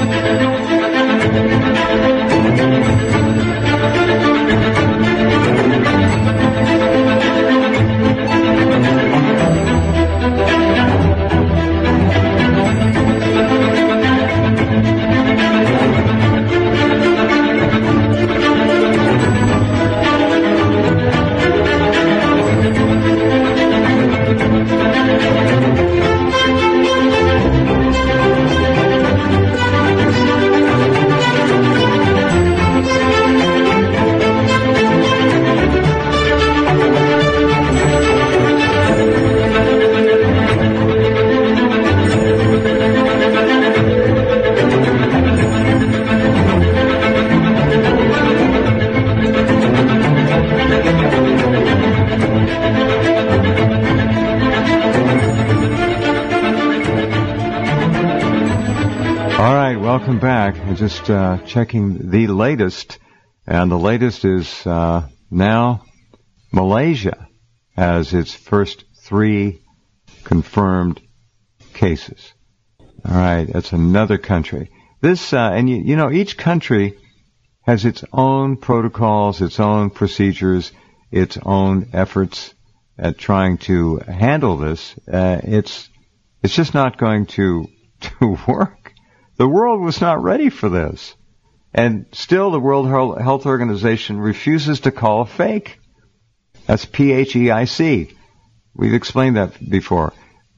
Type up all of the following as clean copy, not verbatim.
Welcome back. I'm just checking the latest, and the latest is now Malaysia has its first 3 confirmed cases. All right, that's another country. This, and you know, each country has its own protocols, its own procedures, its own efforts at trying to handle this. It's just not going to work. The world was not ready for this. And still the World Health Organization refuses to call it fake. That's PHEIC. We've explained that before.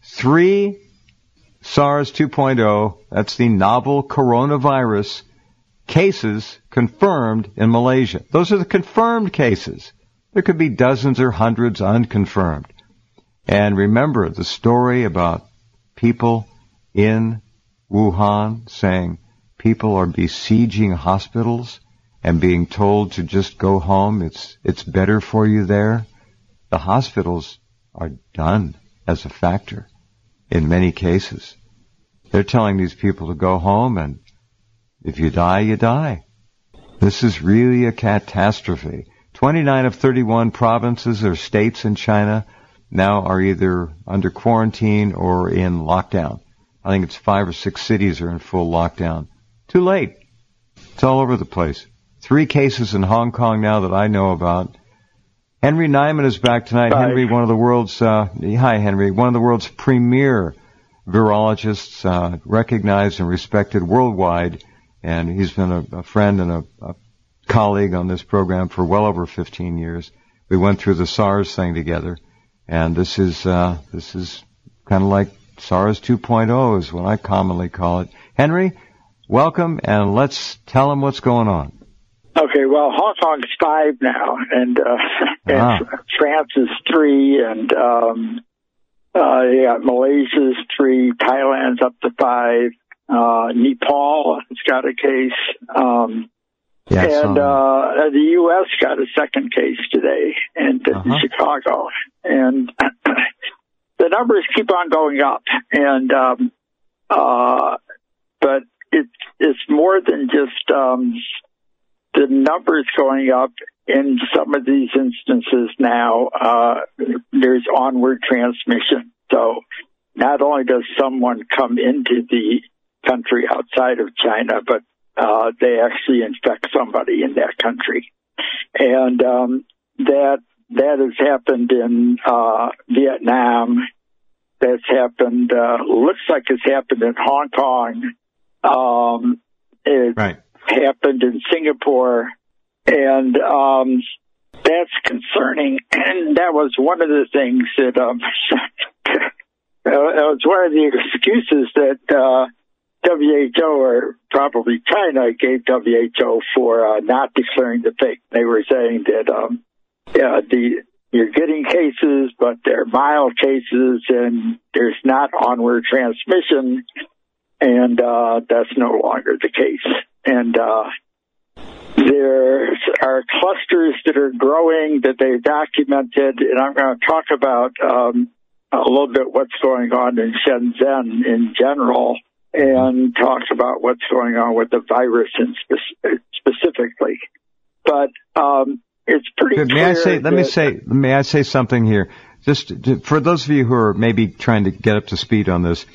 3 SARS 2.0, that's the novel coronavirus, cases confirmed in Malaysia. Those are the confirmed cases. There could be dozens or hundreds unconfirmed. And remember the story about people in Wuhan saying people are besieging hospitals and being told to just go home. It's better for you there. The hospitals are done as a factor in many cases. They're telling these people to go home, and if you die, you die. This is really a catastrophe. 29 of 31 provinces or states in China now are either under quarantine or in lockdown. I think it's 5 or 6 cities are in full lockdown. Too late. It's all over the place. 3 cases in Hong Kong now that I know about. Henry Nyman is back tonight. Hi. Henry, one of the world's, hi Henry, one of the world's premier virologists, recognized and respected worldwide. And he's been a friend and a colleague on this program for well over 15 years. We went through the SARS thing together. And this is kind of like SARS 2.0 is what I commonly call it. Henry, welcome, and let's tell them what's going on. Okay, well, Hong Kong's 5 now, and France is 3, and you got Malaysia's 3, Thailand's up to 5, Nepal has got a case, and the U.S. got a second case today in Chicago, and the numbers keep on going up, and but it's more than just the numbers going up. In some of these instances now, there's onward transmission. So not only does someone come into the country outside of China, but they actually infect somebody in that country, and that has happened in Vietnam. That's happened, looks like it's happened in Hong Kong. It happened in Singapore. And that's concerning. And that was one of the things that was one of the excuses that WHO, or probably China, gave WHO for not declaring the fake. They were saying that you're getting cases, but they're mild cases, and there's not onward transmission, and that's no longer the case. And there are clusters that are growing that they've documented, and I'm going to talk about a little bit what's going on in Shenzhen in general, and talk about what's going on with the virus specifically. But it's pretty clear. May I say something here? Just for those of you who are maybe trying to get up to speed on this,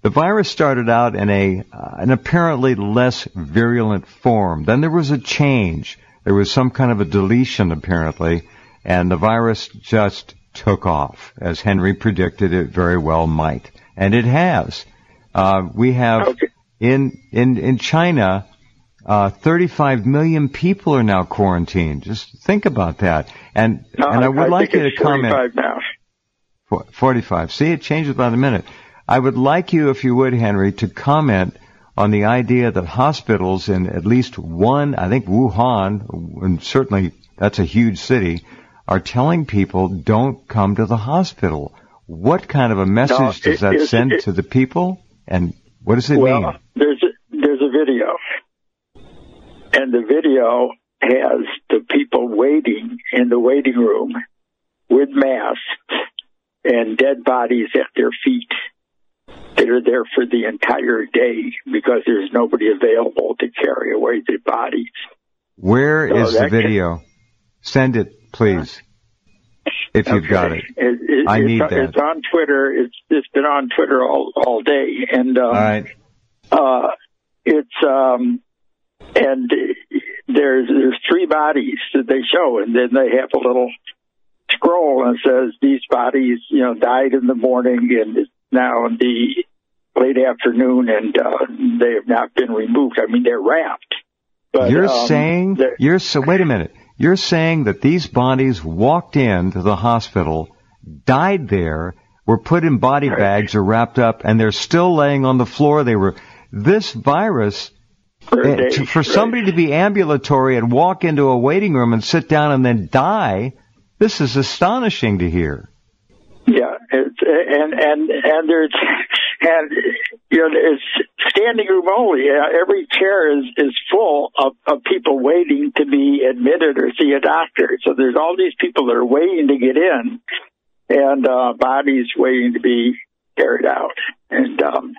the virus started out in an apparently less virulent form. Then there was a change. There was some kind of a deletion, apparently, and the virus just took off, as Henry predicted it very well might. And it has. We have in China, 35 million people are now quarantined. Just think about that. And I would like you to comment. 45 now. 45. See, it changes by the minute. I would like you, if you would, Henry, to comment on the idea that hospitals in at least one, I think Wuhan, and certainly that's a huge city, are telling people don't come to the hospital. What kind of a message does that send to the people? And what does it mean? There's a video. And the video has the people waiting in the waiting room with masks and dead bodies at their feet. They're there for the entire day because there's nobody available to carry away the bodies. Where is the video? Send it, please, if you've got it. I need that. It's on Twitter. It's been on Twitter all day, and all right. And there's 3 bodies that they show, and then they have a little scroll and it says these bodies, died in the morning and it's now in the late afternoon, and they have not been removed. I mean, they're wrapped. But, wait a minute. You're saying that these bodies walked into the hospital, died there, were put in body bags or wrapped up, and they're still laying on the floor. This virus, for somebody to be ambulatory and walk into a waiting room and sit down and then die, this is astonishing to hear. Yeah, it's standing room only. Every chair is full of people waiting to be admitted or see a doctor. So there's all these people that are waiting to get in, and bodies waiting to be carried out. And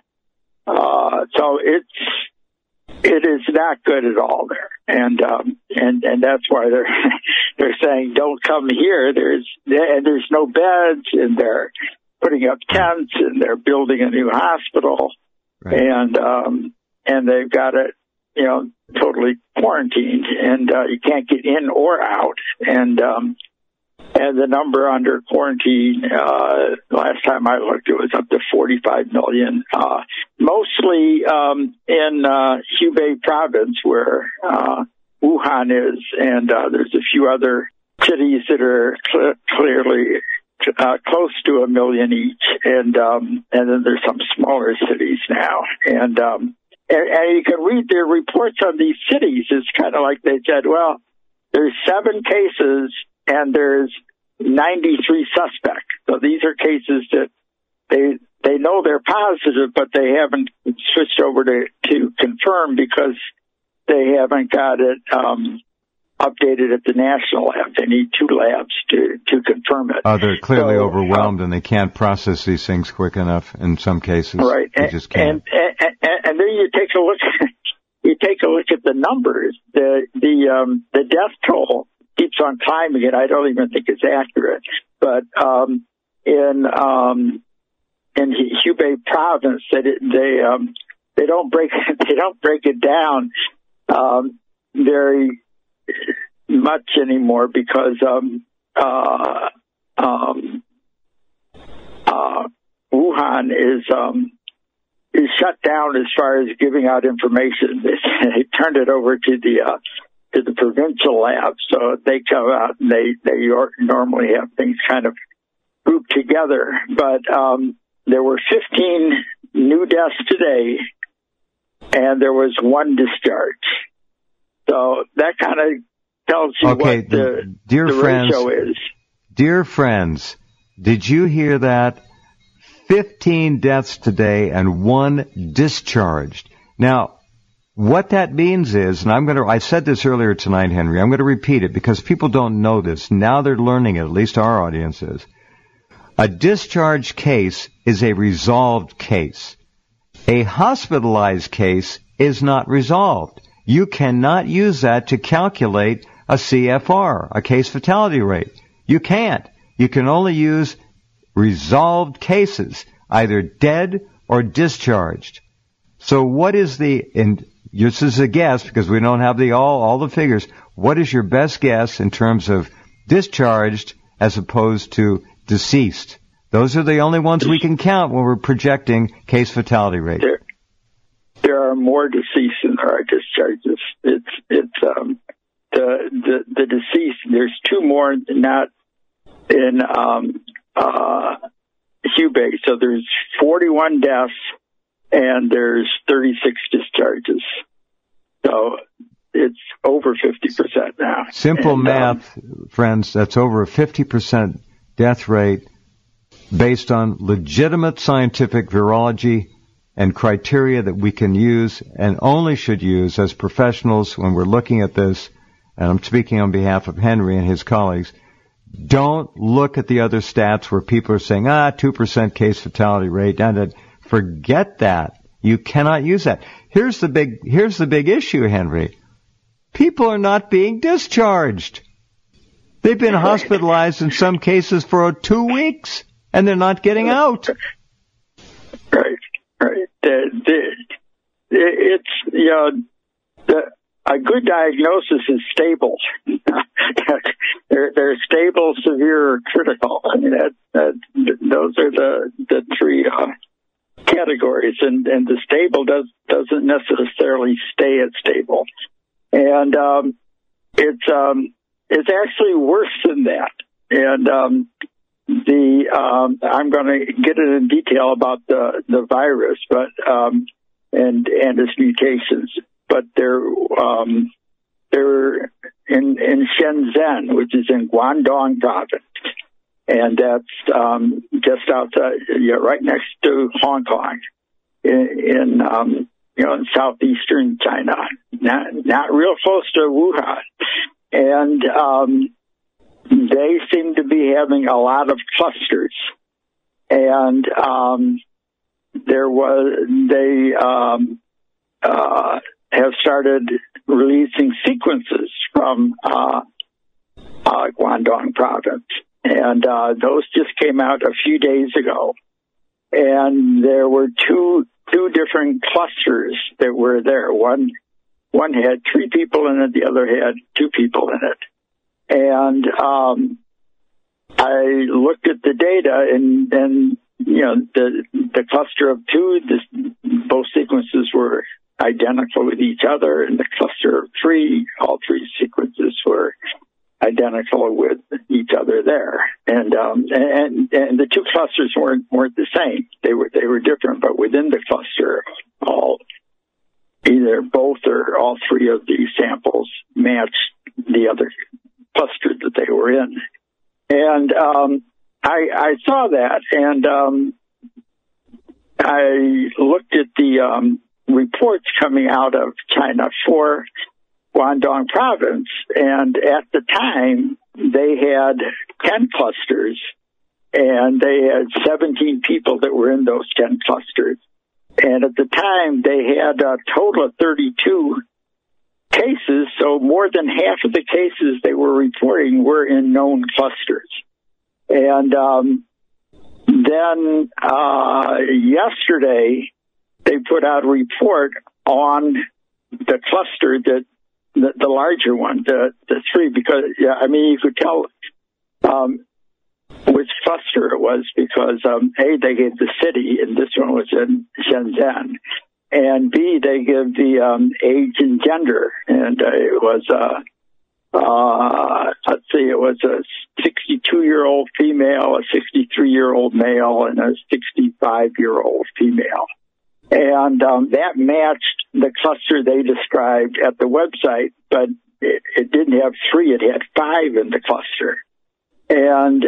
so it is not good at all there. And that's why they're saying don't come here. There's no beds, and they're putting up tents, and they're building a new hospital, right. And they've got it, totally quarantined, and you can't get in or out. And the number under quarantine, last time I looked, it was up to 45 million, mostly in Hubei province, where Wuhan is, and there's a few other cities that are clearly close to 1 million each, and then there's some smaller cities now, and you can read their reports on these cities. It's kind of like they said, well, there's 7 cases and there's 93 suspects. So these are cases that they know they're positive, but they haven't switched over to confirm because they haven't got it updated at the national lab. They need 2 labs to confirm it. They're clearly overwhelmed, and they can't process these things quick enough in some cases. Right. They just can't. And then you take a look. You take a look at the numbers. The death toll keeps on climbing, and I don't even think it's accurate. But in Hubei province, they don't break it down very much anymore because Wuhan is shut down as far as giving out information. They turned it over to the provincial labs, so they come out and they normally have things kind of grouped together. But there were 15 new deaths today, and there was 1 discharge. So that kind of tells you what the ratio is. Dear friends, did you hear that? 15 deaths today and 1 discharged. Now, what that means is, and I said this earlier tonight, Henry, I'm going to repeat it because people don't know this. Now they're learning it, at least our audience is. A discharged case is a resolved case. A hospitalized case is not resolved. You cannot use that to calculate a CFR, a case fatality rate. You can't. You can only use resolved cases, either dead or discharged. So what is and this is a guess because we don't have all the figures. What is your best guess in terms of discharged as opposed to deceased? Those are the only ones we can count when we're projecting case fatality rate. There are more deceased than there are discharges. The deceased. There's two more, not in Hubei. So there's 41 deaths and there's 36 discharges. So it's over 50% now. Simple math, friends. That's over a 50% death rate based on legitimate scientific virology and criteria that we can use and only should use as professionals when we're looking at this. And I'm speaking on behalf of Henry and his colleagues. Don't look at the other stats where people are saying, 2% case fatality rate. Forget that. You cannot use that. Here's the big issue, Henry. People are not being discharged. They've been hospitalized in some cases for 2 weeks, and they're not getting out. Right. It's, a good diagnosis is stable. They're stable, severe, or critical. I mean, those are the three categories, and the stable doesn't necessarily stay at stable, and it's actually worse than that. And I'm going to get in detail about the virus, but and its mutations. But they're in Shenzhen, which is in Guangdong province, and that's just outside, right next to Hong Kong, in southeastern China, not real close to Wuhan, and they seem to be having a lot of clusters, and they have started releasing sequences from Guangdong province. And those just came out a few days ago. And there were two different clusters that were there. One had 3 people in it, the other had 2 people in it. And I looked at the data, and the cluster of 2, both sequences were identical with each other, and the cluster of 3, all 3 sequences were identical with each other there. And the 2 clusters weren't the same. They were different, but within the cluster, either both or all 3 of these samples matched the other cluster that they were in. And I saw that, and I looked at the reports coming out of China for Guangdong province, and at the time they had 10 clusters, and they had 17 people that were in those 10 clusters. And at the time they had a total of 32 cases, so more than half of the cases they were reporting were in known clusters. And then yesterday they put out a report on the cluster the larger one, the 3, because you could tell which cluster it was because they gave the city, and this one was in Shenzhen, and B, they give the age and gender, and it was it was a 62-year-old female, a 63-year-old male, and a 65-year-old female. And that matched the cluster they described at the website, but it didn't have 3, it had 5 in the cluster. And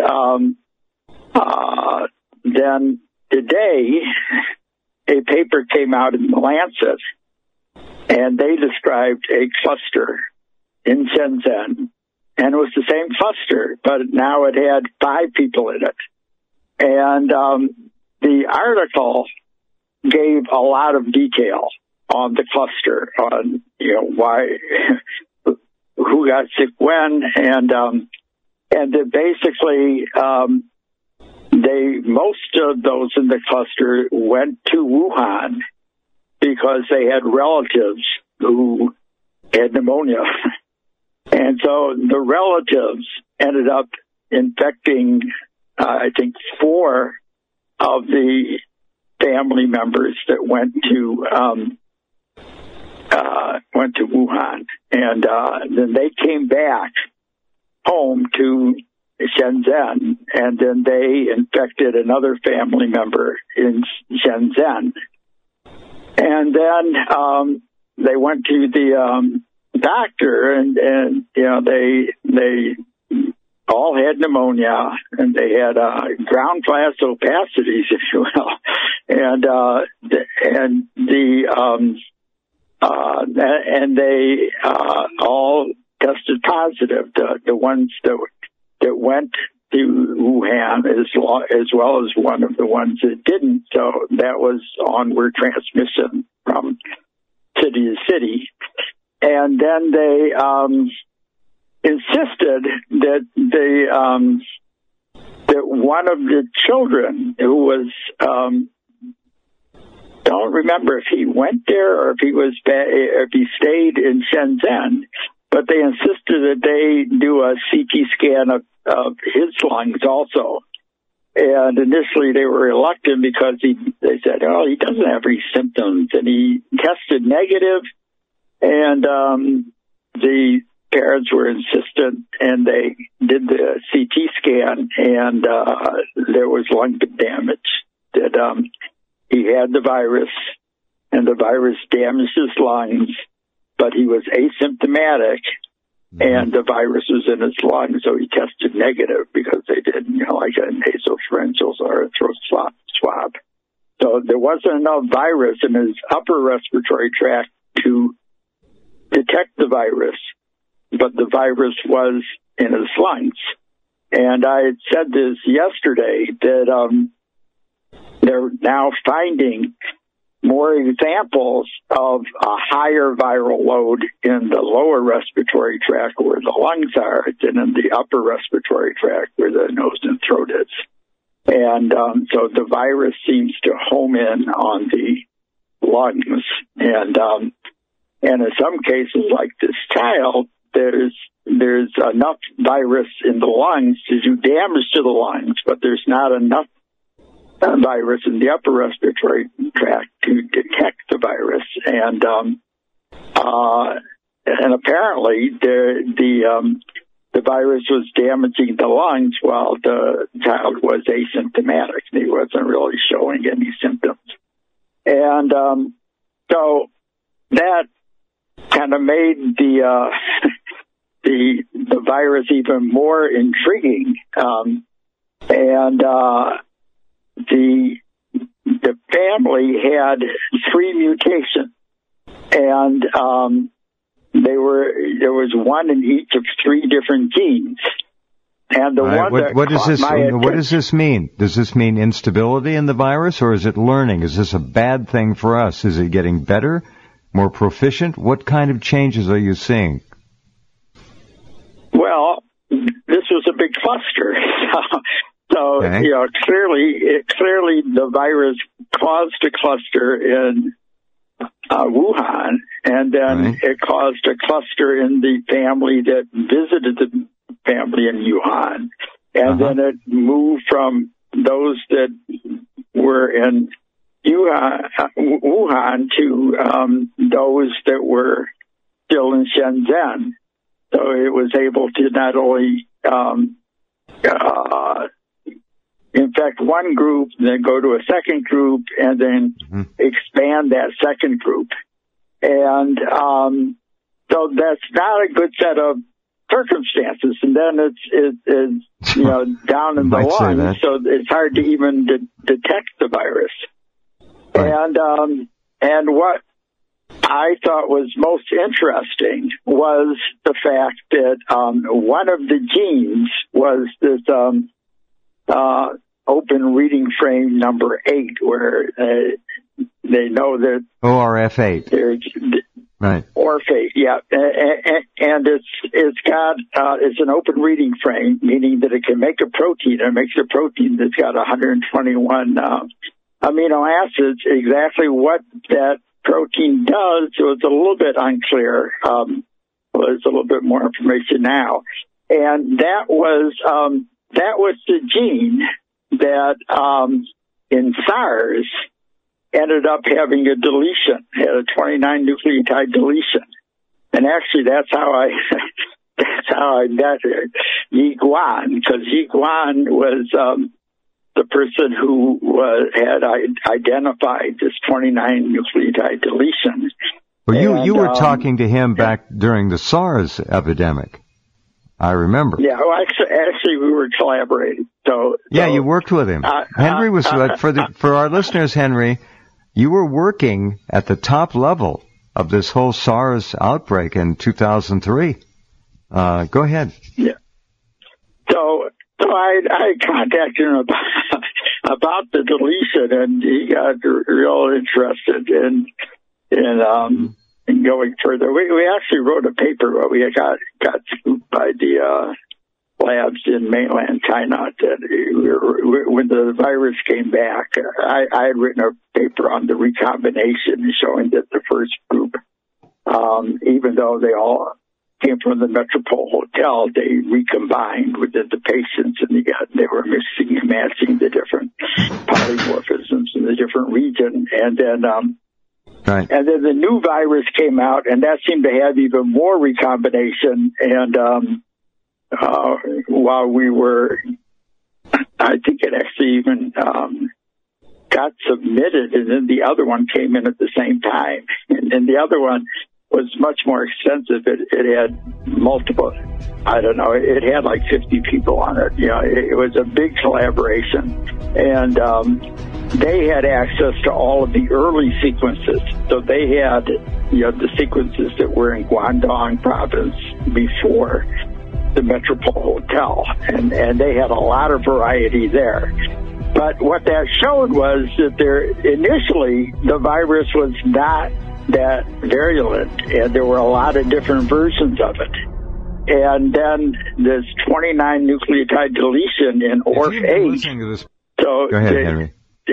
then today, a paper came out in The Lancet, and they described a cluster in Shenzhen, and it was the same cluster, but now it had 5 people in it. And the article gave a lot of detail on the cluster, on why, who got sick when, and basically most of those in the cluster went to Wuhan because they had relatives who had pneumonia. And so the relatives ended up infecting, I think, 4 of the family members that went to Wuhan. And then they came back home to Shenzhen, and then they infected another family member in Shenzhen. And then they went to the doctor, and you know, they all had pneumonia, and they had ground glass opacities, if you will, and they all tested positive. The ones that went to Wuhan, as well as one of the ones that didn't. So that was onward transmission from city to city. And then they insisted that that one of the children who was don't remember if he went there or if he stayed in Shenzhen, but they insisted that they do a CT scan of his lungs also. And initially they were reluctant because they said, oh, he doesn't have any symptoms, and he tested negative. And the parents were insistent, and they did the CT scan, and there was lung damage. That he had the virus, and the virus damaged his lungs, but he was asymptomatic, and the virus was in his lungs, so he tested negative because they did, like a nasopharyngeal or a throat swab. So there wasn't enough virus in his upper respiratory tract to detect the virus, but the virus was in his lungs. And I had said this yesterday, that they're now finding more examples of a higher viral load in the lower respiratory tract where the lungs are than in the upper respiratory tract where the nose and throat is. And so the virus seems to home in on the lungs. And in some cases, like this child, there's enough virus in the lungs to do damage to the lungs, but there's not enough virus in the upper respiratory tract to detect the virus. And apparently the virus was damaging the lungs while the child was asymptomatic. He wasn't really showing any symptoms. And so that kind of made the virus even more intriguing. The family had 3 mutations, and there was one in each of 3 different genes. And the one what does this mean? Does this mean instability in the virus, or is it learning? Is this a bad thing for us? Is it getting better, more proficient? What kind of changes are you seeing? Well, this was a big cluster. So, okay. Clearly the virus caused a cluster in Wuhan, and then it caused a cluster in the family that visited the family in Wuhan. And then it moved from those that were in Wuhan to those that were still in Shenzhen. So it was able to not only infect one group, then go to a second group, and then expand that second group. And so that's not a good set of circumstances. And then it's down in the lungs, so it's hard to even detect the virus. Right. And what I thought was most interesting was the fact that one of the genes was this open reading frame number 8, where they know that ORF8. Right. Or Orphate, yeah, and it's an open reading frame, meaning that it can make a protein. It makes a protein that's got 121 amino acids. Exactly what that protein does was a little bit unclear. There's a little bit more information now, and that was the gene that in SARS ended up having a deletion, had a 29 nucleotide deletion. And actually that's how I met Yi Guan, because Yi Guan was the person who had identified this 29 nucleotide deletion. Well, you were talking to him back during the SARS epidemic. I remember. Yeah, well, actually we were collaborating. So you worked with him. Henry was for our listeners. Henry, you were working at the top level of this whole SARS outbreak in 2003. Go ahead. Yeah. So I contacted him about the deletion, and he got real interested in going further. We actually wrote a paper, but we got scooped by the labs in mainland China that when the virus came back, I had written a paper on the recombination showing that the first group, even though they all came from the Metropole Hotel, they recombined within the patients, and they were mixing and matching the different polymorphisms in the different region. And then right. And then the new virus came out, and that seemed to have even more recombination. And while we were, I think it actually even got submitted, and then the other one came in at the same time. And the other one was much more extensive. It had multiple, I don't know, it had like 50 people on it. You know, it was a big collaboration. And they had access to all of the early sequences. So they had, the sequences that were in Guangdong province before the Metropole Hotel. And they had a lot of variety there. But what that showed was that initially the virus was not that virulent, and there were a lot of different versions of it. And then this 29 nucleotide deletion in ORF8. Go ahead, Henry.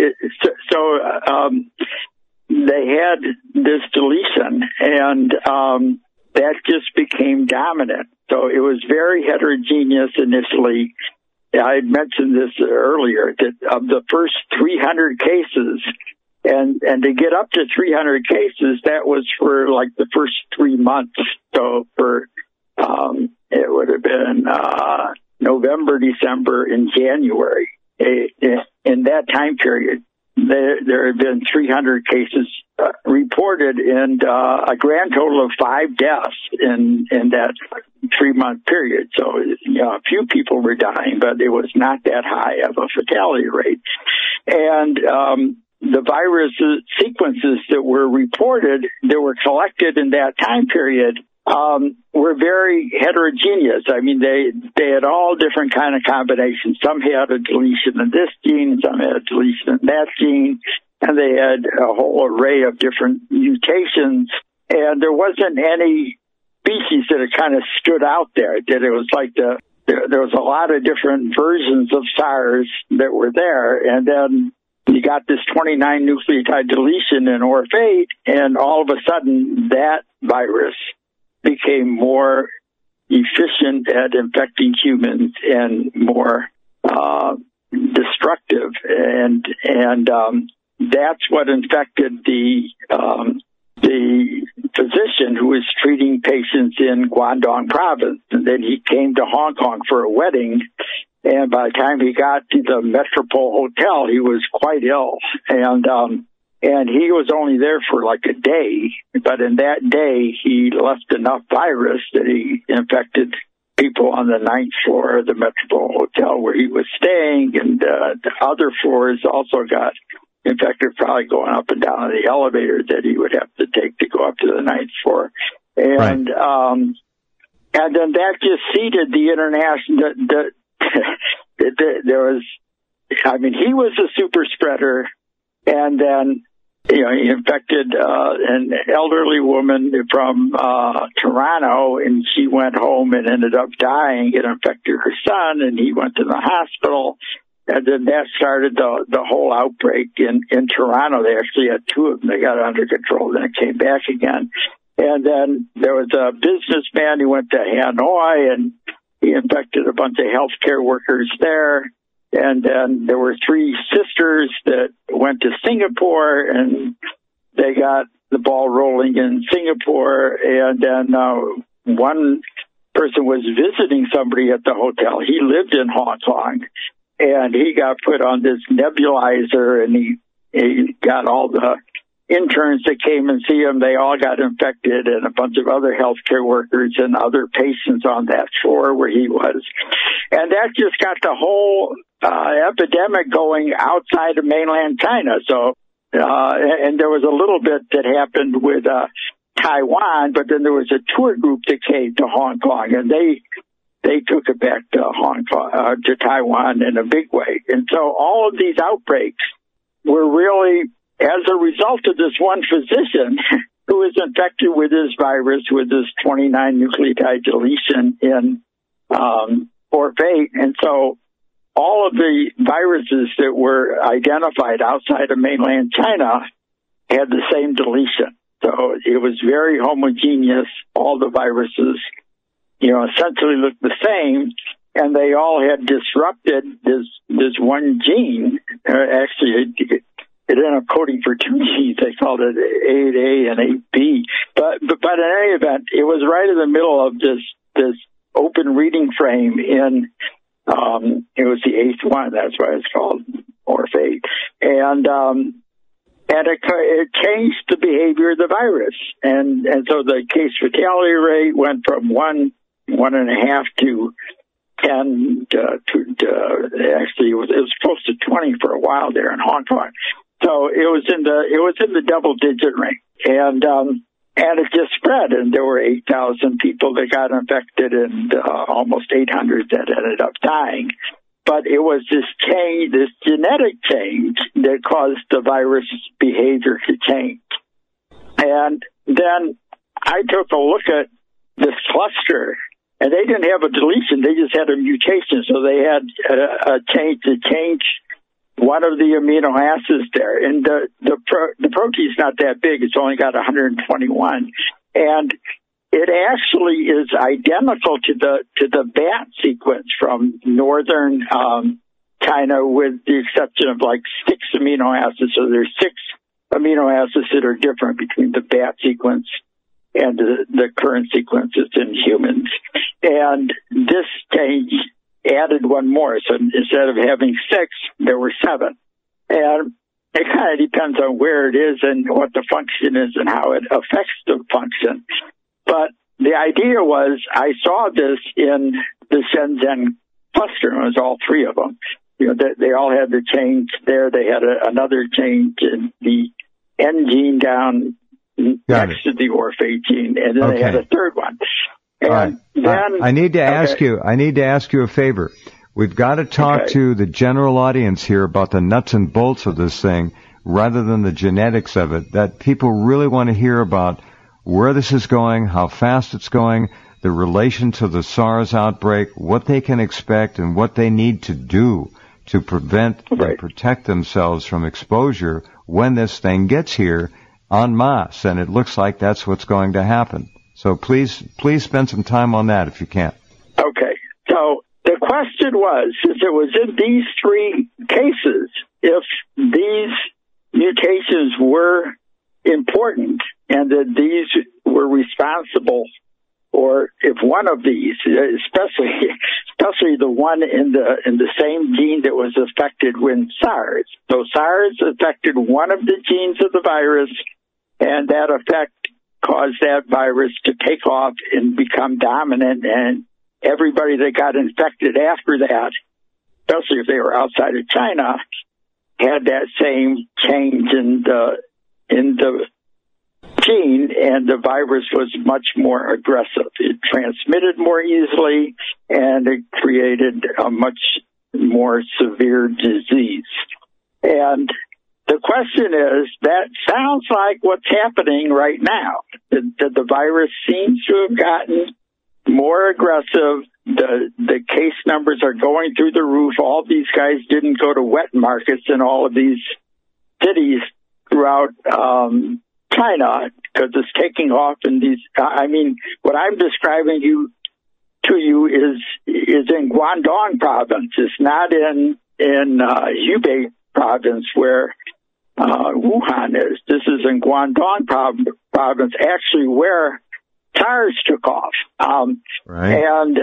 They had this deletion, and that just became dominant. So it was very heterogeneous initially. I had mentioned this earlier, that of the first 300 cases, and to get up to 300 cases, that was for like the first 3 months. So it would have been November, December, and January. In that time period, there had been 300 cases reported, and a grand total of 5 deaths in that 3-month period. So, a few people were dying, but it was not that high of a fatality rate. And the virus sequences that were reported, that were collected in that time period, were very heterogeneous. I mean, they had all different kind of combinations. Some had a deletion in this gene, some had a deletion in that gene, and they had a whole array of different mutations. And there wasn't any species that had kind of stood out there. That it was like there was a lot of different versions of SARS that were there, and then you got this 29 nucleotide deletion in ORF8, and all of a sudden that virus became more efficient at infecting humans and more destructive, and that's what infected the physician who was treating patients in Guangdong province. And then he came to Hong Kong for a wedding, and by the time he got to the Metropole Hotel, he was quite ill, and he was only there for like a day, but in that day, he left enough virus that he infected people on the 9th floor of the Metropole Hotel where he was staying, and the other floors also got infected, probably going up and down the elevator that he would have to take to go up to the 9th floor. And, and then that just seeded the international, there was, I mean, he was a super spreader, and then he infected an elderly woman from Toronto, and she went home and ended up dying. It infected her son, and he went to the hospital. And then that started the whole outbreak in Toronto. They actually had two of them. They got it under control, then it came back again. And then there was a businessman who went to Hanoi, and he infected a bunch of healthcare workers there. And then there were three sisters that went to Singapore, and they got the ball rolling in Singapore. And then one person was visiting somebody at the hotel. He lived in Hong Kong, and he got put on this nebulizer, and he got all the interns that came and see him. They all got infected, and a bunch of other healthcare workers and other patients on that floor where he was. And that just got the whole epidemic going outside of mainland China. So, and there was a little bit that happened with Taiwan, but then there was a tour group that came to Hong Kong, and they took it back to Hong Kong, to Taiwan in a big way. And so all of these outbreaks were really as a result of this one physician who was infected with this virus, with this 29 nucleotide deletion in ORF8. And so all of the viruses that were identified outside of mainland China had the same deletion. So it was very homogeneous. All the viruses, essentially looked the same, and they all had disrupted this one gene. Actually, it ended up coding for two genes. They called it 8A and 8B. But in any event, it was right in the middle of this open reading frame in, it was the eighth one. That's why it's called ORF8. And it changed the behavior of the virus. And so the case fatality rate went from 1.5 to 10 actually it was close to 20 for a while there in Hong Kong. So it was in the double digit range, and it just spread, and there were 8,000 people that got infected, and almost 800 that ended up dying. But it was this change, this genetic change, that caused the virus behavior to change. And then I took a look at this cluster, and they didn't have a deletion; they just had a mutation. So they had a change to change one of the amino acids there, and the protein's not that big. It's only got 121, and it actually is identical to the bat sequence from northern China, with the exception of like 6 amino acids. So there's 6 amino acids that are different between the bat sequence and the current sequences in humans. And this change added one more. So instead of having 6, there were 7. And it kind of depends on where it is and what the function is and how it affects the function. But the idea was, I saw this in the Shenzhen cluster, and it was all 3 of them. They all had the change there. They had another change in the N gene down next to the ORF8 gene, and then they had a third one. And then I need to ask you. I need to ask you a favor. We've got to talk to the general audience here about the nuts and bolts of this thing, rather than the genetics of it. That people really want to hear about where this is going, how fast it's going, the relation to the SARS outbreak, what they can expect, and what they need to do to prevent and protect themselves from exposure when this thing gets here en masse. And it looks like that's what's going to happen. So please spend some time on that if you can. Okay. So the question was, since it was in these 3 cases, if these mutations were important and that these were responsible, or if one of these, especially the one in the same gene that was affected with SARS. So SARS affected one of the genes of the virus, and that effect caused that virus to take off and become dominant, and everybody that got infected after that, especially if they were outside of China, had that same change in the gene, and the virus was much more aggressive. It transmitted more easily, and it created a much more severe disease. And the question is, that sounds like what's happening right now. The virus seems to have gotten more aggressive. The case numbers are going through the roof. All these guys didn't go to wet markets in all of these cities throughout China, because it's taking off in these. I mean, what I'm describing to you is in Guangdong province. It's not in Hubei province where Wuhan is. This is in Guangdong province, actually where SARS took off. Right. And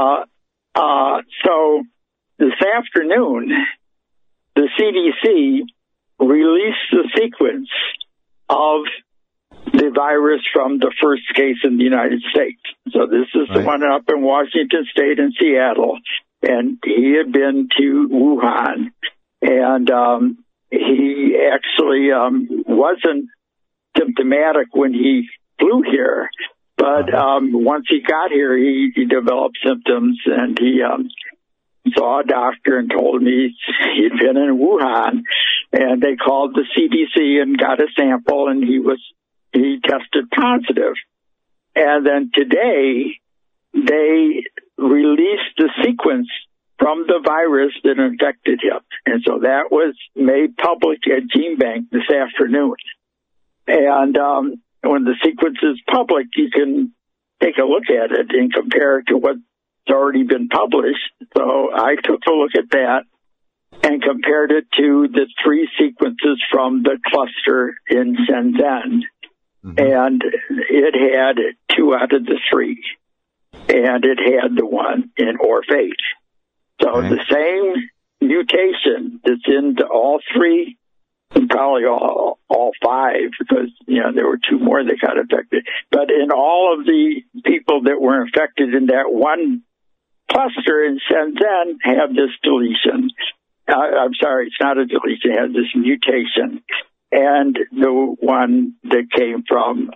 so this afternoon, the CDC released the sequence of the virus from the first case in the United States. So this is the one up in Washington State and Seattle, and he had been to Wuhan, and he actually wasn't symptomatic when he flew here, but once he got here, he developed symptoms, and he saw a doctor and told me he'd been in Wuhan, and they called the CDC and got a sample, and he tested positive. And then today, they released the sequence from the virus that infected him. And so that was made public at GeneBank this afternoon. And when the sequence is public, you can take a look at it and compare it to what's already been published. So I took a look at that and compared it to the 3 sequences from the cluster in Shenzhen. Mm-hmm. And it had 2 out of the 3. And it had the one in ORF8. So the same mutation that's in all 3, and probably all 5, because, there were 2 more that got infected. But in all of the people that were infected in that one cluster in Shenzhen have this deletion. I'm sorry, it's not a deletion, it has this mutation. And the one that came from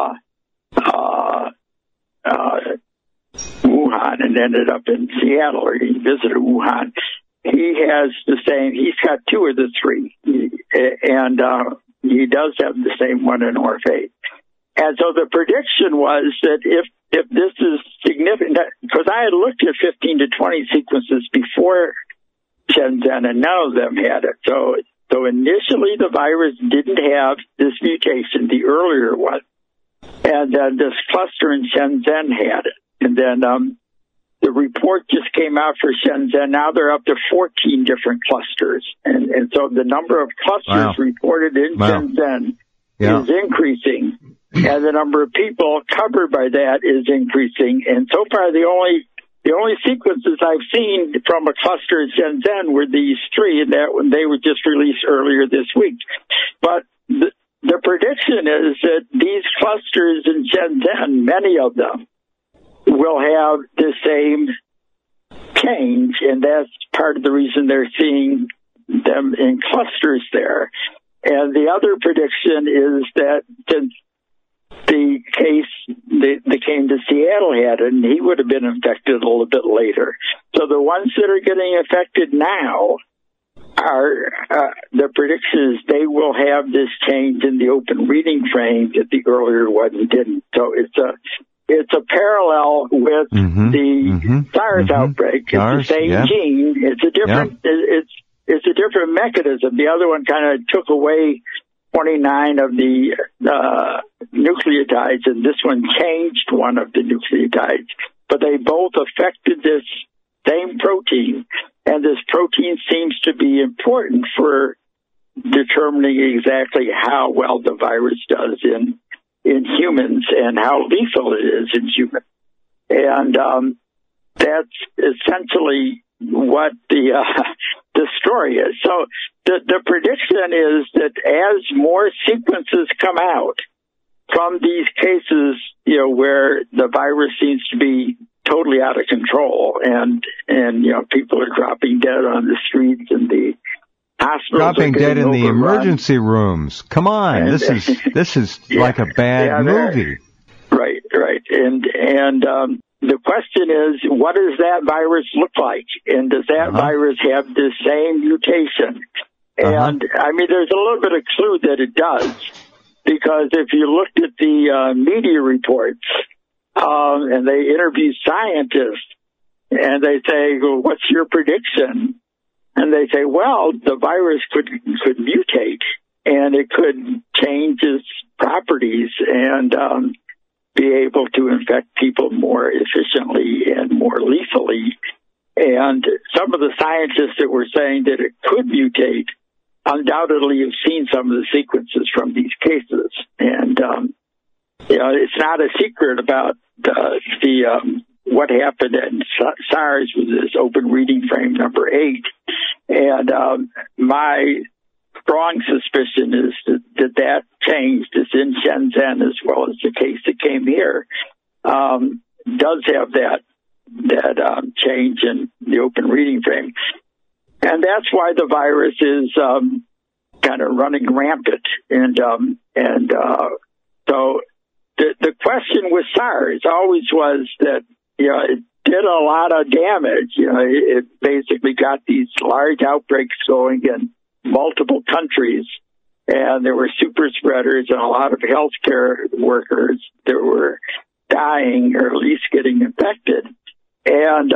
Wuhan and ended up in Seattle, or he visited Wuhan, he has the same, he's got 2 of the 3, and he does have the same one in ORF8. And so the prediction was that if this is significant, because I had looked at 15 to 20 sequences before Shenzhen, and none of them had it. So initially the virus didn't have this mutation, the earlier one, and then this cluster in Shenzhen had it. And then the report just came out for Shenzhen. Now they're up to 14 different clusters. And so the number of clusters reported in Shenzhen is increasing, and the number of people covered by that is increasing. And so far, the only sequences I've seen from a cluster in Shenzhen were these 3, and that when they were just released earlier this week. But the prediction is that these clusters in Shenzhen, many of them, will have the same change, and that's part of the reason they're seeing them in clusters there. And the other prediction is that since the case that came to Seattle had it, and he would have been infected a little bit later. So the ones that are getting affected now are the predictions they will have this change in the open reading frame that the earlier one didn't. So it's a parallel with the SARS outbreak. It's the same gene. It's a different. It's a different mechanism. The other one kind of took away 29 of the nucleotides, and this one changed one of the nucleotides. But they both affected this same protein, and this protein seems to be important for determining exactly how well the virus does in humans and how lethal it is in humans. And that's essentially what the story is. So the prediction is that as more sequences come out from these cases, where the virus seems to be totally out of control, and people are dropping dead on the streets, and the hospitals dropping dead in the emergency rooms. Come on, and this is like a bad movie. Right, and the question is, what does that virus look like? And does that virus have the same mutation? And, I mean, there's a little bit of clue that it does, because if you looked at the media reports, and they interview scientists, and they say, well, what's your prediction? And they say, well, the virus could mutate, and it could change its properties and be able to infect people more efficiently and more lethally. And some of the scientists that were saying that it could mutate undoubtedly have seen some of the sequences from these cases. And, it's not a secret about what happened in SARS with this open reading frame number 8. And my strong suspicion is that changed is in Shenzhen, as well as the case that came here, does have that change in the open reading frame. And that's why the virus is kind of running rampant. And so the question with SARS always was that, it did a lot of damage. It basically got these large outbreaks going in multiple countries, and there were super spreaders and a lot of healthcare workers that were dying or at least getting infected. And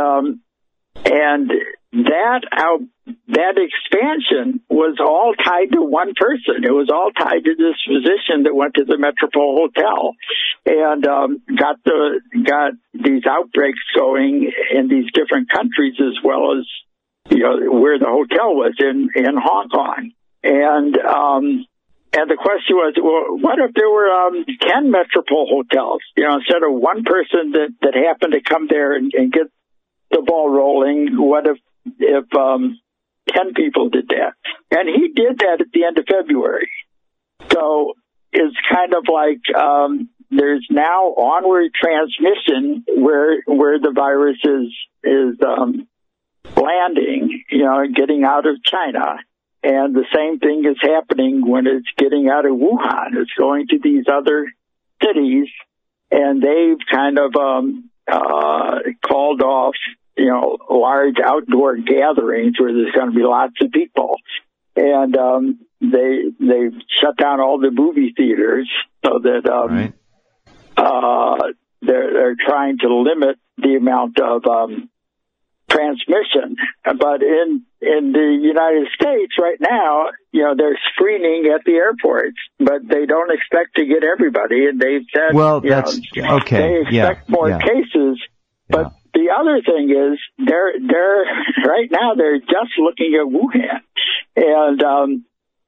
that expansion was all tied to one person. It was all tied to this physician that went to the Metropole Hotel and got these outbreaks going in these different countries, as well as where the hotel was in Hong Kong. And the question was, well, what if there were 10 Metropole hotels? Instead of one person that happened to come there and get the ball rolling, what if 10 people did that? And he did that at the end of February. So it's kind of like there's now onward transmission where the virus is landing, getting out of China. And the same thing is happening when it's getting out of Wuhan. It's going to these other cities, and they've kind of called off, large outdoor gatherings where there's going to be lots of people. And they've shut down all the movie theaters so that they're trying to limit the amount of transmission. But in the United States right now, they're screening at the airports, but they don't expect to get everybody. And they've said, that's okay. They expect more cases. But the other thing is, they're right now they're just looking at Wuhan, and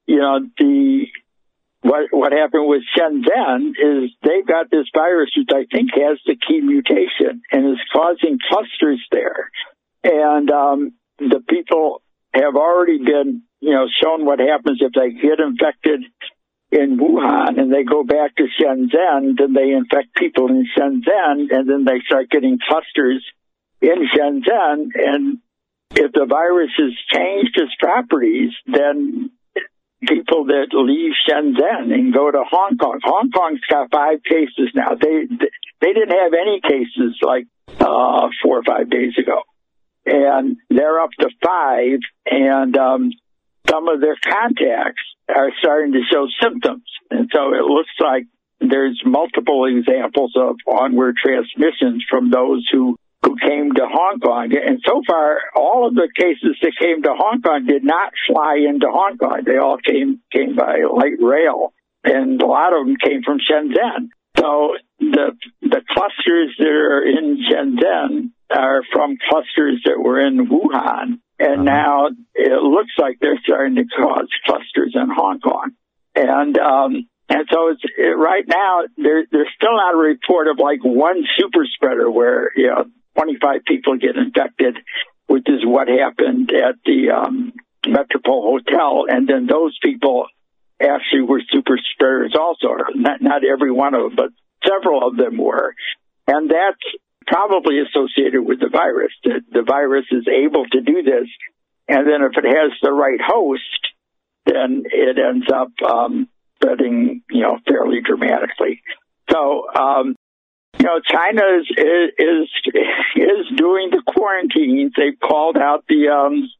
what happened with Shenzhen is they've got this virus which I think has the key mutation and is causing clusters there. And the people have already been, shown what happens if they get infected in Wuhan and they go back to Shenzhen, then they infect people in Shenzhen, and then they start getting clusters in Shenzhen. And if the virus has changed its properties, then people that leave Shenzhen and go to Hong Kong's got 5 cases now. They didn't have any cases like 4 or 5 days ago. And they're up to 5, and some of their contacts are starting to show symptoms. And so it looks like there's multiple examples of onward transmissions from those who came to Hong Kong. And so far, all of the cases that came to Hong Kong did not fly into Hong Kong. They all came by light rail, and a lot of them came from Shenzhen. So the clusters that are in Shenzhen are from clusters that were in Wuhan, and now it looks like they're starting to cause clusters in Hong Kong. And so it's right now there's still not a report of like one super spreader where 25 people get infected, which is what happened at the Metropole Hotel, and then those people actually were super spreaders also. Not every one of them, but several of them were. And that's probably associated with the virus. The virus is able to do this, and then if it has the right host, then it ends up spreading, fairly dramatically. So, China is doing the quarantines. They've called out the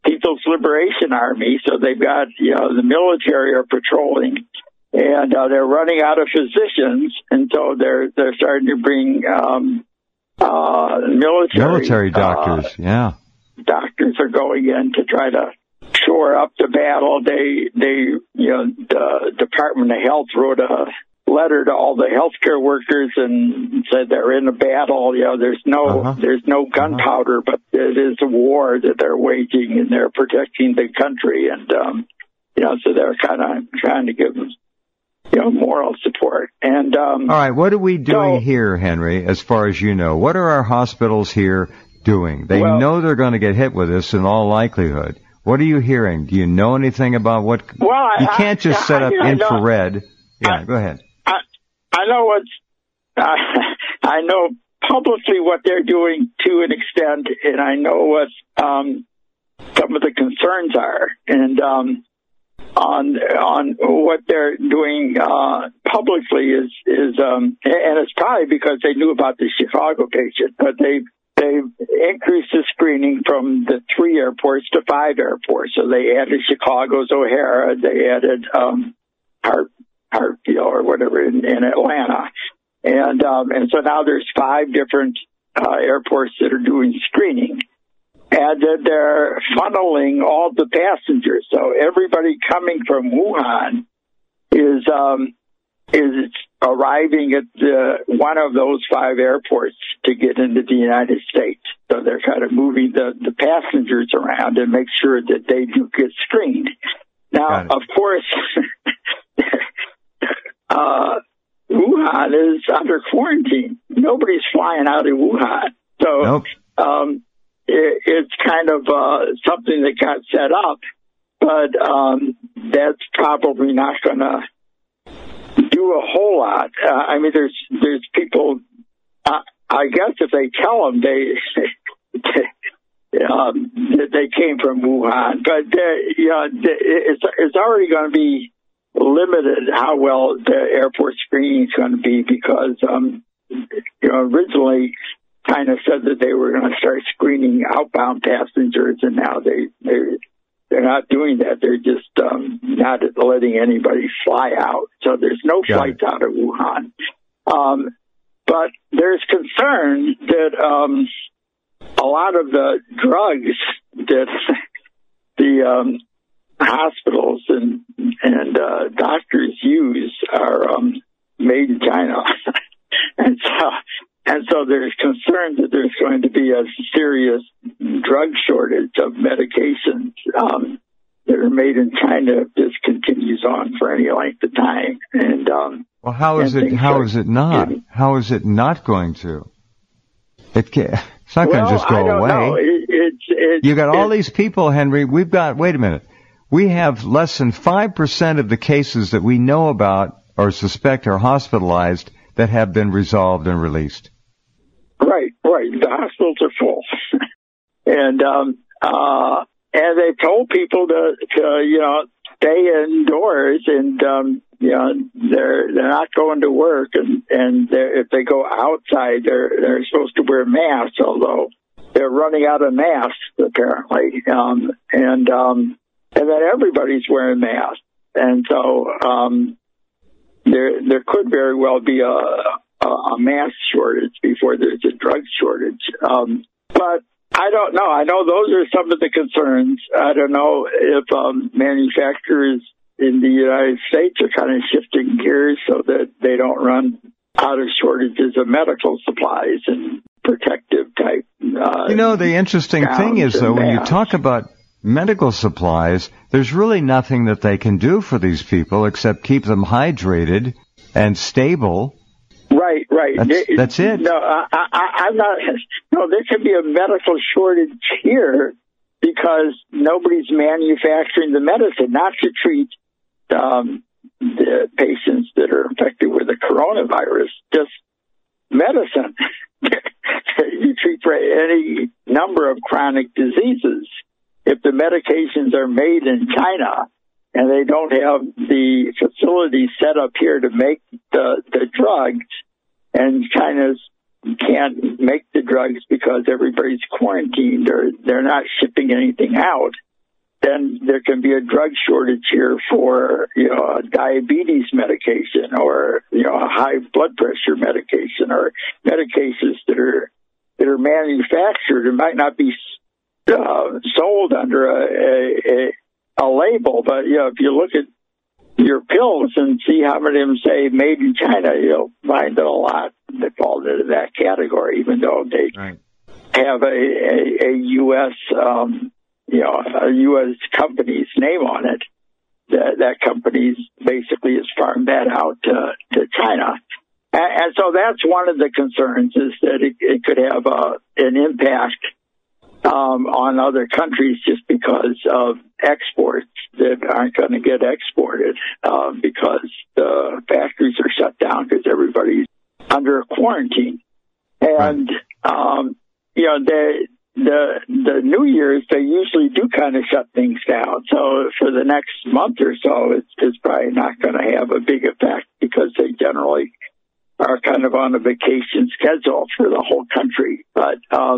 People's Liberation Army, so they've got, the military are patrolling, and they're running out of physicians, and so they're starting to bring military doctors. Doctors are going in to try to shore up the battle. The Department of Health wrote a letter to all the healthcare workers and said they're in a battle. There's no gunpowder, but it is a war that they're waging, and they're protecting the country. And so they're kind of trying to give them moral support. And all right, what are we doing here, Henry? As far as you know, what are our hospitals here doing? They know they're going to get hit with this in all likelihood. What are you hearing? Do you know anything about what? Well, you can't just set up infrared. Go ahead. I know I know publicly what they're doing to an extent, and I know what some of the concerns are, and on what they're doing publicly is and it's probably because they knew about the Chicago patient, but they've increased the screening from the 3 airports to 5 airports. So they added Chicago's O'Hare, they added Hartsfield or whatever in Atlanta, and so now there's 5 different airports that are doing screening, and they're funneling all the passengers. So everybody coming from Wuhan is arriving at one of those 5 airports to get into the United States. So they're kind of moving the passengers around and make sure that they do get screened. Now, of course, Wuhan is under quarantine. Nobody's flying out of Wuhan. So it's kind of something that got set up, but that's probably not going to do a whole lot. I mean, there's people. I guess if they tell them they came from Wuhan, but it's already going to be limited how well the airport screening is going to be, because originally China said that they were going to start screening outbound passengers, and now they're not doing that. They're just not letting anybody fly out. So there's no flights out of Wuhan. But there's concern that a lot of the drugs that the hospitals and doctors use are made in China. And so there's concern that there's going to be a serious drug shortage of medications that are made in China if this continues on for any length of time. And well, how is it not? How is it not going to? It's not going to just go away. You got all these people, Henry. Wait a minute. We have less than 5% of the cases that we know about or suspect are hospitalized that have been resolved and released. Right. The hospitals are full, and they told people to stay indoors, and they're not going to work, and if they go outside, they're supposed to wear masks, although they're running out of masks apparently, and then everybody's wearing masks, and so there could very well be a mask shortage before there's a drug shortage. But I don't know. I know those are some of the concerns. I don't know if manufacturers in the United States are kind of shifting gears so that they don't run out of shortages of medical supplies and protective type. The interesting thing is, though, when you talk about medical supplies, there's really nothing that they can do for these people except keep them hydrated and stable. Right. That's it. No, I'm not. No, there could be a medical shortage here because nobody's manufacturing the medicine, not to treat the patients that are infected with the coronavirus, just medicine. You treat for any number of chronic diseases. If the medications are made in China and they don't have the facilities set up here to make the drugs, and China can't make the drugs because everybody's quarantined or they're not shipping anything out, then there can be a drug shortage here for, a diabetes medication or, a high blood pressure medication or medications that are manufactured and might not be sold under a label. But, if you look at your pills and see how many of them say made in China, you'll find that a lot that fall into that category, even though they have a U.S., a U.S. company's name on it. That company basically has farmed that out to China. And so that's one of the concerns, is that it could have an impact on other countries just because of exports that aren't going to get exported because the factories are shut down because everybody's under quarantine. And, the New Year's, they usually do kind of shut things down. So for the next month or so, it's probably not going to have a big effect because they generally are kind of on a vacation schedule for the whole country. But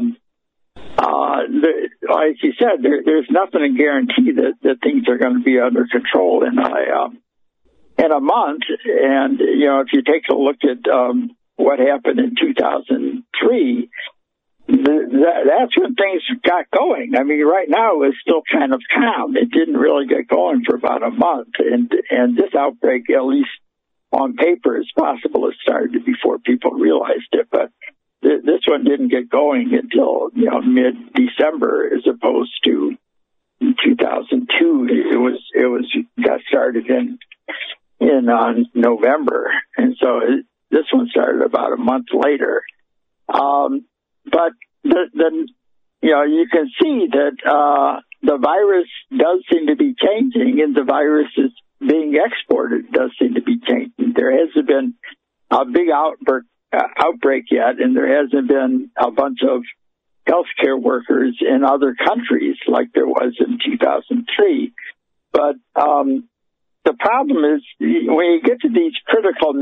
like you said, there's nothing to guarantee that things are going to be under control in a month. And, if you take a look at what happened in 2003, that's when things got going. I mean, right now it's still kind of calm. It didn't really get going for about a month. And this outbreak, at least on paper, is possible it started before people realized it. But this one didn't get going until, mid-December, as opposed to 2002. It got started in November. And so this one started about a month later. But you can see that the virus does seem to be changing, and the virus is being exported does seem to be changing. There hasn't been a big outbreak yet, and there hasn't been a bunch of healthcare workers in other countries like there was in 2003. But the problem is when you get to these critical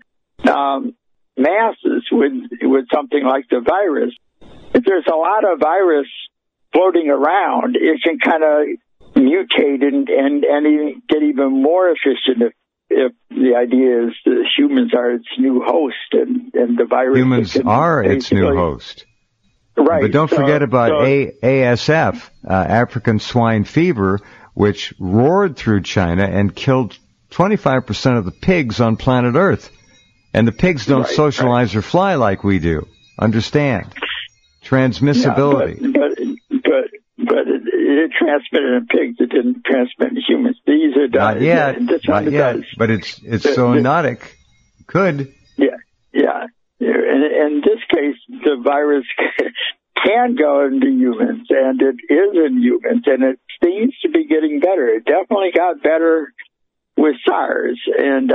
masses with something like the virus, if there's a lot of virus floating around, it can kind of mutate and get even more efficient if the idea is that humans are its new host and the virus... Humans are its new host. Right. But don't forget about ASF, African swine fever, which roared through China and killed 25% of the pigs on planet Earth. And the pigs don't socialize or fly like we do. Understand? Transmissibility. Yeah, but it transmitted in pigs. It didn't transmit in humans. These are not yet. But it's zoonotic. Could. Yeah. In this case, the virus can go into humans, and it is in humans, and it seems to be getting better. It definitely got better with SARS, and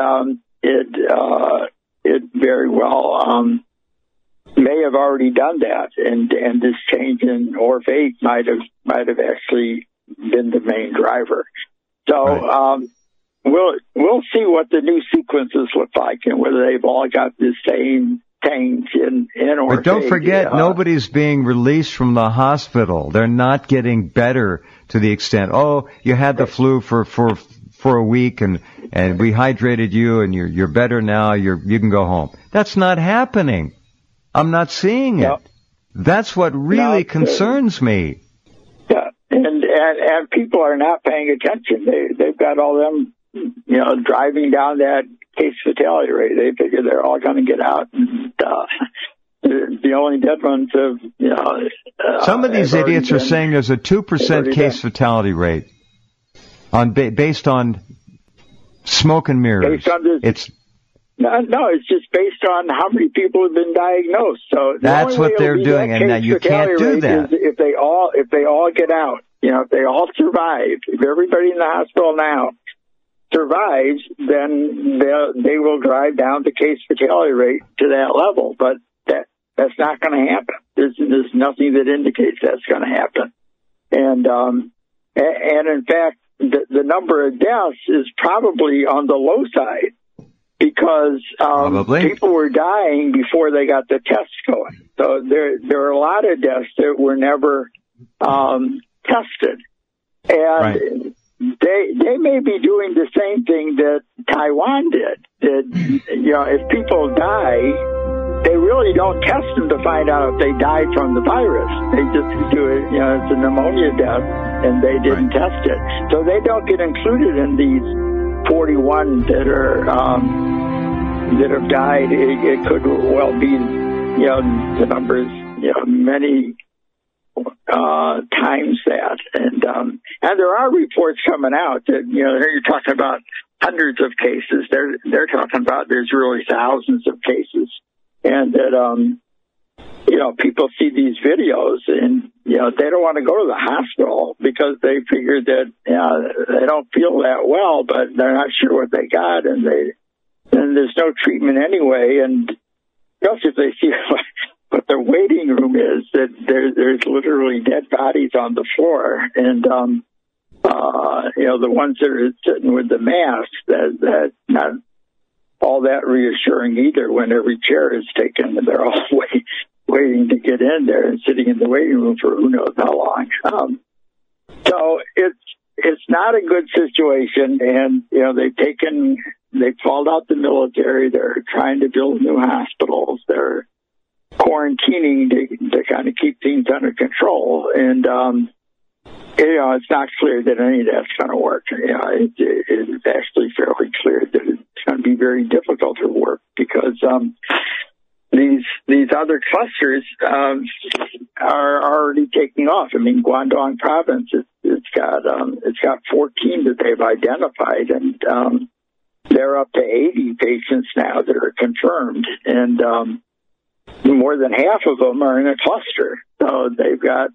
it very well may have already done that, and this change in ORF8 might have actually been the main driver. So we'll see what the new sequences look like and whether they've all got the same change in ORF8. But don't forget, nobody's being released from the hospital. They're not getting better to the extent, you had the flu for a week and we hydrated you and you're better now. You can go home. That's not happening. I'm not seeing it. That's what really concerns me. Yeah, and people are not paying attention. They've got all them, driving down that case fatality rate. They figure they're all going to get out, and the only dead ones have. Some of these idiots are saying there's a 2% case fatality rate based on smoke and mirrors. No, it's just based on how many people have been diagnosed. So that's what they're doing, and now you can't do that. If they all get out, if they all survive, if everybody in the hospital now survives, then they will drive down the case fatality rate to that level. But that's not going to happen. There's nothing that indicates that's going to happen. And in fact, the number of deaths is probably on the low side, because people were dying before they got the tests going. So there are a lot of deaths that were never tested. And right. they may be doing the same thing that Taiwan did. That, if people die, they really don't test them to find out if they died from the virus. They just do it, it's a pneumonia death, and they didn't test it. So they don't get included in these 41 that have died. It could well be, the numbers, many times that. And there are reports coming out that, you're talking about hundreds of cases. They're talking about there's really thousands of cases. And that, people see these videos and, they don't want to go to the hospital because they figure that, they don't feel that well, but they're not sure what they got, and there's no treatment anyway. And if they see what the waiting room is, that there's literally dead bodies on the floor. And, the ones that are sitting with the masks, that's not all that reassuring either when every chair is taken and they're all waiting to get in there and sitting in the waiting room for who knows how long. So it's not a good situation, and they've called out the military. They're trying to build new hospitals. They're quarantining to kind of keep things under control, and it's not clear that any of that's going to work. It's actually fairly clear that it's going to be very difficult to work because these other clusters are already taking off. I mean, Guangdong province, it's got 14 that they've identified, and they're up to 80 patients now that are confirmed, and more than half of them are in a cluster. So they've got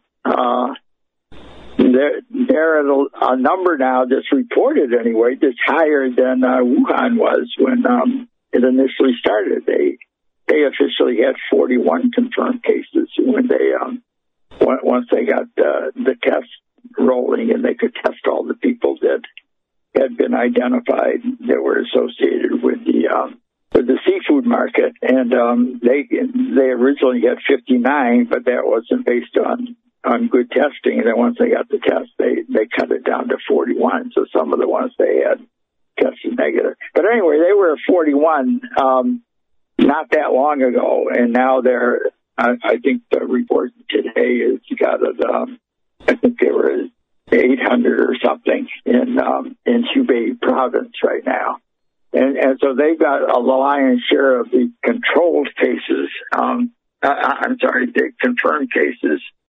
they're at a number now that's reported anyway that's higher than Wuhan was when it initially started. They officially had 41 confirmed cases when they once they got the test rolling, and they could test all the people that had been identified that were associated with the seafood market. And they originally had 59, but that wasn't based on good testing. And then once they got the test, they cut it down to 41. So some of the ones they had tested negative. But anyway, they were 41 not that long ago, and now they're. I think the report today has got it. I think they were 800 or something in Hubei province right now, and so they've got a lion's share of the controlled cases. I'm sorry, the confirmed cases